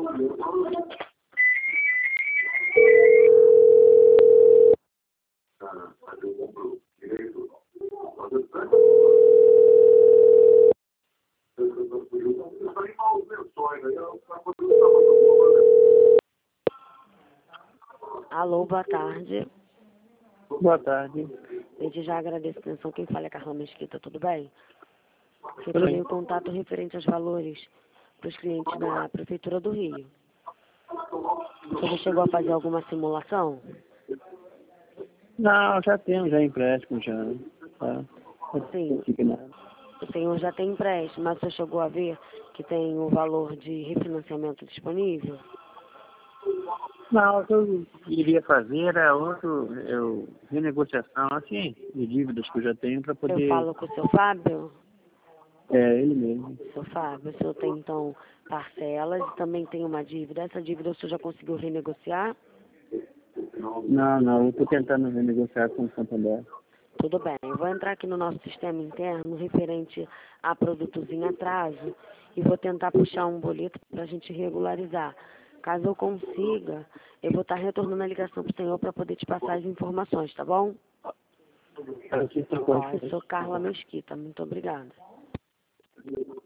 Alô, boa tarde. Boa tarde. Desde já agradeço a atenção. Quem fala é Carla Mesquita, tudo bem? Tudo Retornei bem. o contato referente aos valores para os clientes da Prefeitura do Rio. Você já chegou a fazer alguma simulação? Não, já temos já empréstimo, já. Tá. Sim. O senhor já tem empréstimo, mas você chegou a ver que tem o valor de refinanciamento disponível? Não, o que eu iria fazer era renegociação, assim, de dívidas que eu já tenho para poder... Eu falo com o seu Fábio? É, ele mesmo. Seu Fábio, o senhor tem então parcelas e também tem uma dívida. Essa dívida o senhor já conseguiu renegociar? Não, eu estou tentando renegociar com o Santander. Tudo bem, eu vou entrar aqui no nosso sistema interno referente a produtos em atraso e vou tentar puxar um boleto para a gente regularizar. Caso eu consiga, eu vou estar retornando a ligação para o senhor para poder te passar as informações, tá bom? Ó, eu sou Carla Mesquita, muito obrigada.